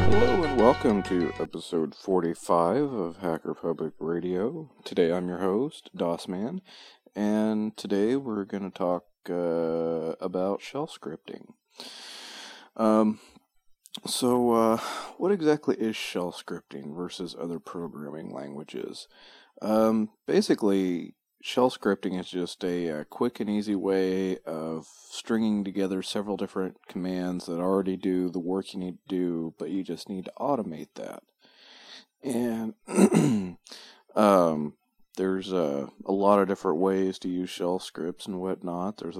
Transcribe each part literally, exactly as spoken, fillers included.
Hello and welcome to episode forty-five of Hacker Public Radio. Today I'm your host, DOSman, and today we're going to talk uh, about shell scripting. Um, so, uh, what exactly is shell scripting versus other programming languages? Um, basically, shell scripting is just a, a quick and easy way of stringing together several different commands that already do the work you need to do, but you just need to automate that. And um, there's a, a lot of different ways to use shell scripts and whatnot. There's a,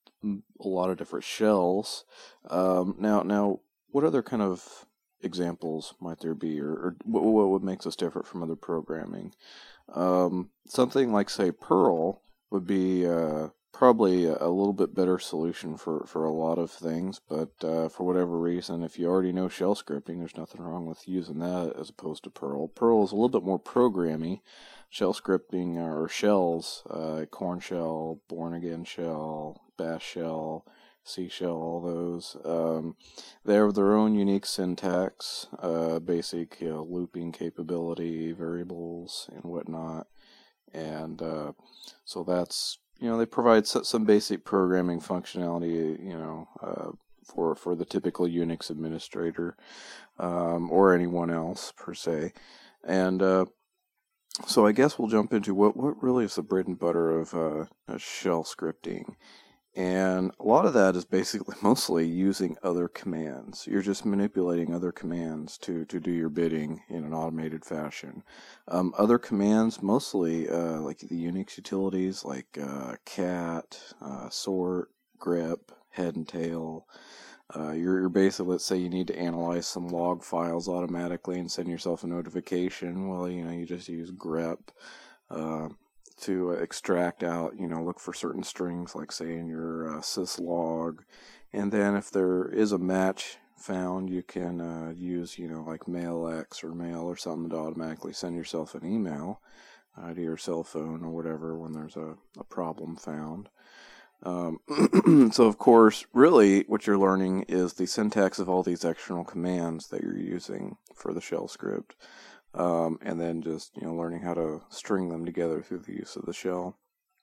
a lot of different shells. Um, now, now, what other kind of examples might there be, or, or what, what makes us different from other programming? Um, something like, say, Perl would be uh, probably a, a little bit better solution for, for a lot of things, but uh, for whatever reason, if you already know shell scripting, there's nothing wrong with using that as opposed to Perl. Perl is a little bit more programmy. Shell scripting, or shells, uh, Corn shell, Born Again shell, Bash shell, C shell, all those. Um, they have their own unique syntax, uh, basic you know, looping capability, variables, and whatnot. And uh, so that's, you know, they provide some basic programming functionality, you know, uh, for, for the typical Unix administrator, um, or anyone else, per se. And uh, so I guess we'll jump into what, what really is the bread and butter of uh, shell scripting. And a lot of that is basically mostly using other commands. You're just manipulating other commands to, to do your bidding in an automated fashion. Um, other commands, mostly uh, like the Unix utilities like uh, cat, uh, sort, grep, head and tail. Uh, you're, you're basically, let's say you need to analyze some log files automatically and send yourself a notification. Well, you know, you just use grep. Uh, to extract out, you know, look for certain strings, like say in your uh, syslog, and then if there is a match found, you can uh, use, you know, like MailX or Mail or something to automatically send yourself an email uh, to your cell phone or whatever when there's a, a problem found. Um, so, of course, really what you're learning is the syntax of all these external commands that you're using for the shell script. Um, and then just, you know, learning how to string them together through the use of the shell.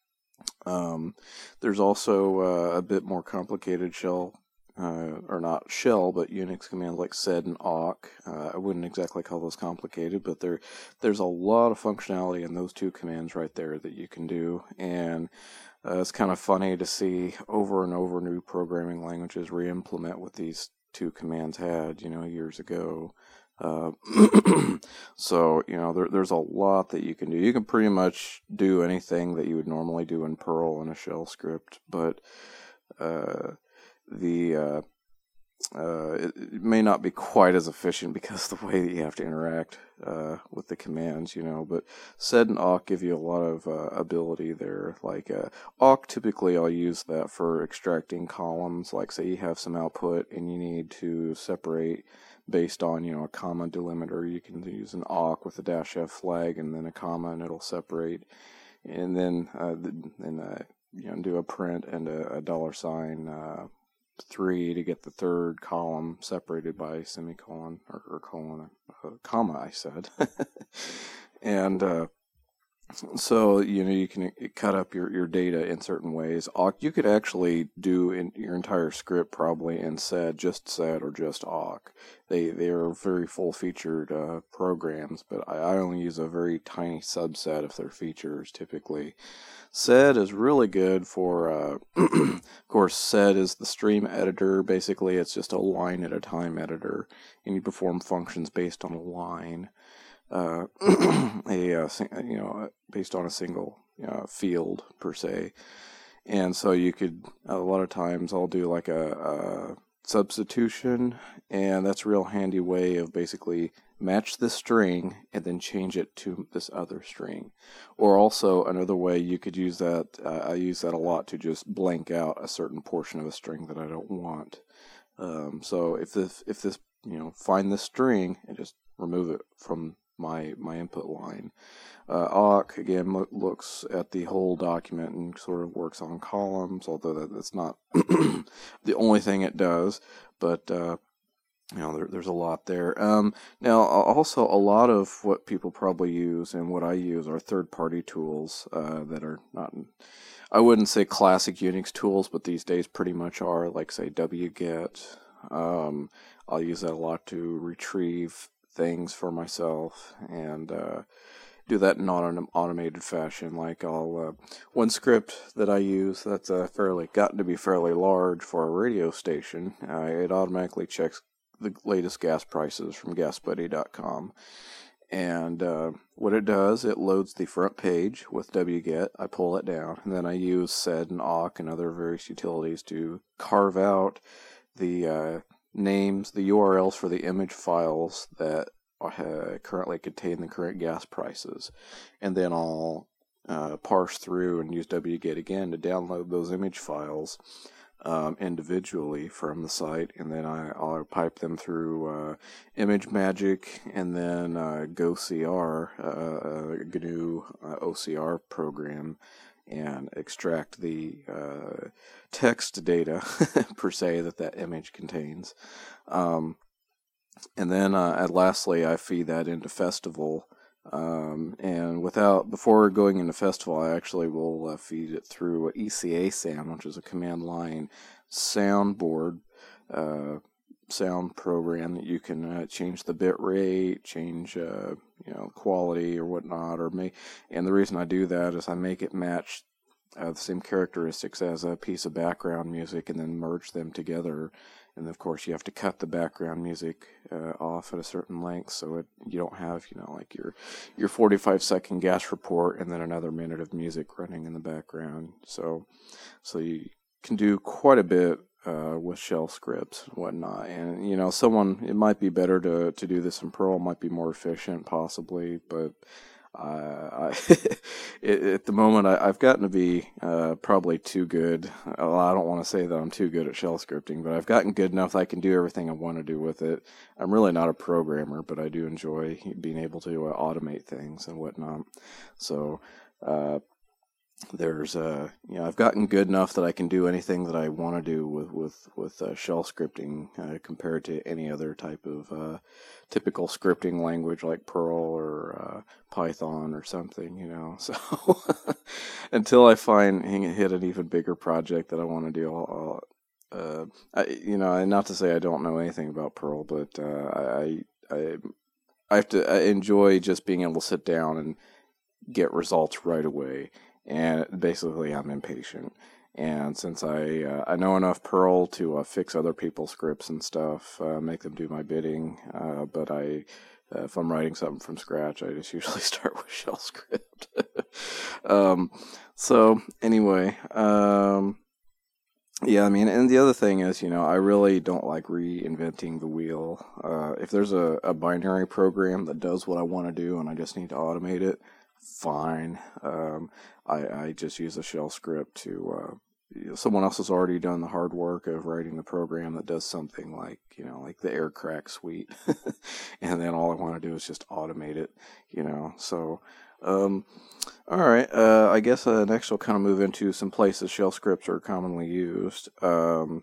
Um, there's also uh, a bit more complicated shell, uh, or not shell, but Unix commands like sed and awk. Uh, I wouldn't exactly call those complicated, but there, there's a lot of functionality in those two commands right there that you can do. And uh, it's kind of funny to see over and over new programming languages re-implement what these two commands had, you know, years ago. Uh, so, you know, there, there's a lot that you can do. You can pretty much do anything that you would normally do in Perl in a shell script, but uh, the uh, uh, it, it may not be quite as efficient because of the way that you have to interact uh, with the commands, you know, but sed and awk give you a lot of uh, ability there. Like uh, awk, typically I'll use that for extracting columns, like say you have some output and you need to separate based on, you know, a comma delimiter. You can use an awk with a dash F flag and then a comma, and it'll separate. And then, uh, then uh, you know, do a print and a, a dollar sign uh, three to get the third column separated by semicolon or, or colon, uh, comma. I said, and. Uh, So, you know, you can cut up your, your data in certain ways. Awk, you could actually do in your entire script probably in sed, just sed or just awk. They they are very full-featured uh, programs, but I, I only use a very tiny subset of their features typically. Sed is really good for, uh, of course, sed is the stream editor. Basically, it's just a line at a time editor, and you perform functions based on a line. Uh, a uh, you know based on a single uh, field per se, and so you could a lot of times I'll do like a, a substitution, and that's a real handy way of basically match this string and then change it to this other string. Or also another way you could use that, uh, I use that a lot to just blank out a certain portion of a string that I don't want. Um, so if this if this you know find this string and just remove it from my my input line. Uh, awk again lo- looks at the whole document and sort of works on columns, although that, that's not the only thing it does. But uh, you know, there, there's a lot there. Um, now, also, a lot of what people probably use and what I use are third-party tools uh, that are not, I wouldn't say classic Unix tools, but these days pretty much are, like, say, wget. Um, I'll use that a lot to retrieve things for myself and uh, do that in an automated fashion. Like, I'll uh, one script that I use that's uh, fairly gotten to be fairly large for a radio station. Uh, it automatically checks the latest gas prices from gas buddy dot com. And uh, what it does, it loads the front page with wget. I pull it down, and then I use sed and awk and other various utilities to carve out the uh, names, the U R Ls for the image files that uh, currently contain the current gas prices. And then I'll uh, parse through and use wget again to download those image files Um, individually from the site, and then I, I'll pipe them through uh, ImageMagick and then uh, GoCR, uh, a G N U uh, O C R program, and extract the uh, text data per se that that image contains. Um, and then uh, and lastly, I feed that into Festival. Um, and without, before going into Festival, I actually will uh, feed it through E C A Sound, which is a command line soundboard, uh, sound program that you can uh, change the bit rate, change, uh, you know, quality or whatnot, or make, and the reason I do that is I make it match uh, the same characteristics as a piece of background music and then merge them together. And of course, you have to cut the background music uh, off at a certain length, so it, you don't have, you know, like your your forty-five second gas report and then another minute of music running in the background. So, so you can do quite a bit uh, with shell scripts and whatnot. And you know, someone, it might be better to to do this in Perl, might be more efficient, possibly, but. Uh, I, at the moment, I, I've gotten to be uh, probably too good. Well, I don't want to say that I'm too good at shell scripting, but I've gotten good enough that I can do everything I want to do with it. I'm really not a programmer, but I do enjoy being able to uh, automate things and whatnot. So, uh, there's uh you know I've gotten good enough that I can do anything that I want to do with with with uh, shell scripting uh, compared to any other type of uh, typical scripting language like Perl or uh, Python or something, you know. So until I find hit an even bigger project that I want to do, I'll, I'll, uh, I, you know, and not to say I don't know anything about Perl, but uh, I I I have to I enjoy just being able to sit down and get results right away. And basically, I'm impatient. And since I uh, I know enough Perl to uh, fix other people's scripts and stuff, uh, make them do my bidding, uh, but I uh, if I'm writing something from scratch, I just usually start with shell script. um, so anyway, um, yeah, I mean, and the other thing is, you know, I really don't like reinventing the wheel. Uh, if there's a, a binary program that does what I want to do, and I just need to automate it, fine. Um, I, I just use a shell script to, uh, you know, someone else has already done the hard work of writing the program that does something like, you know, like the air crack suite. And then all I want to do is just automate it, you know. So, um, all right. Uh, I guess uh, next we'll kind of move into some places shell scripts are commonly used. Um,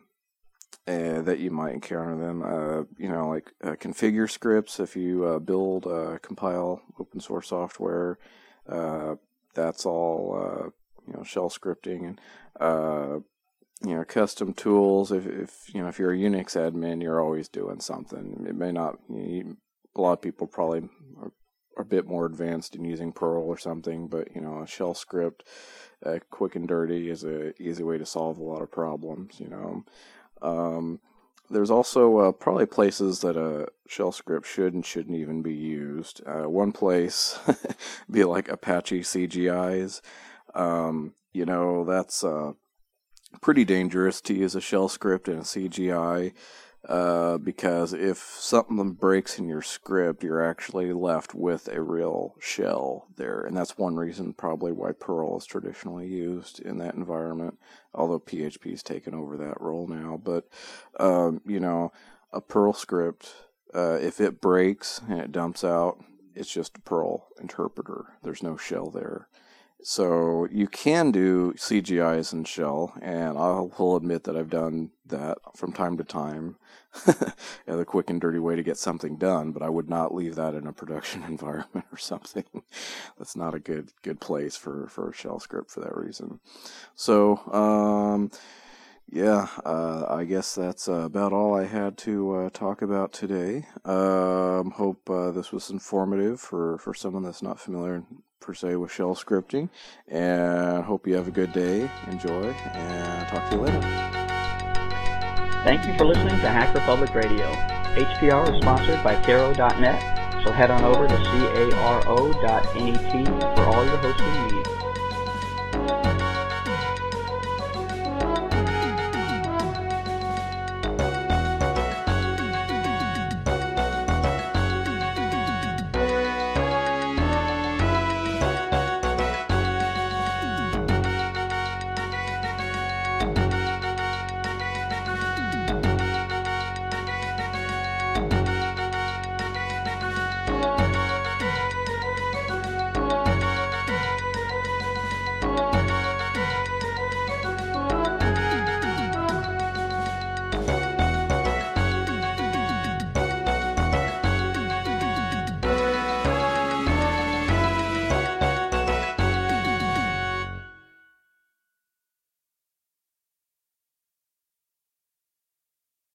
Uh, that you might encounter them, uh, you know, like uh, configure scripts. If you uh, build, uh, compile open source software, uh, that's all, uh, you know, shell scripting. And uh, you know, custom tools. If, if you know, if you're a Unix admin, you're always doing something. It may not. You know, a lot of people probably are, are a bit more advanced in using Perl or something, but you know, a shell script, uh, quick and dirty, is a easy way to solve a lot of problems. You know. Um, there's also uh, probably places that a shell script should and shouldn't even be used. Uh, one place be like Apache C G Is. Um, you know, that's uh, pretty dangerous to use a shell script in a C G I uh, because if something breaks in your script, you're actually left with a real shell there. And that's one reason probably why Perl is traditionally used in that environment, although P H P has taken over that role now. But, um, you know, a Perl script, uh, if it breaks and it dumps out, it's just a Perl interpreter. There's no shell there. So you can do C G Is in Shell, and I will admit that I've done that from time to time. Yeah, the quick and dirty way to get something done, but I would not leave that in a production environment or something. That's not a good good place for, for a shell script for that reason. So, um, yeah, uh, I guess that's uh, about all I had to uh, talk about today. Um, hope uh, this was informative for, for someone that's not familiar per se with shell scripting, and hope you have a good day. Enjoy, and talk to you later. Thank you for listening to Hacker Public Radio. H P R is sponsored by Caro dot net, so head on over to caro dot net for all your hosting needs.